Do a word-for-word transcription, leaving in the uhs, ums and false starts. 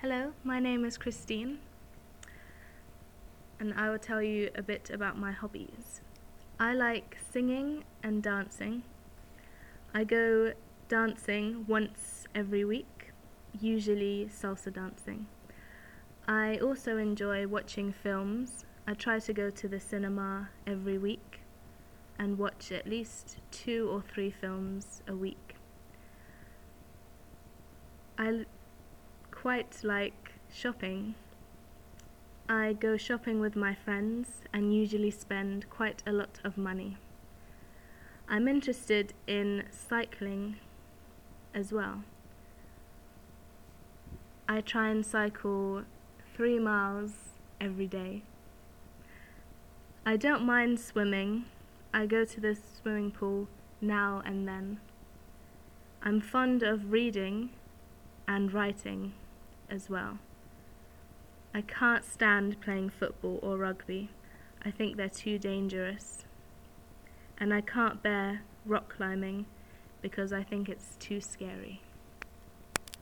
Hello, my name is Christine, and I will tell you a bit about my hobbies. I like singing and dancing. I go dancing once every week, usually salsa dancing. I also enjoy watching films. I try to go to the cinema every week and watch at least two or three films a week. I l- quite like shopping. I go shopping with my friends and usually spend quite a lot of money. I'm interested in cycling as well. I try and cycle three miles every day. I don't mind swimming. I go to the swimming pool now and then. I'm fond of reading and writing as well. I can't stand playing football or rugby. I think they're too dangerous. And I can't bear rock climbing because I think it's too scary.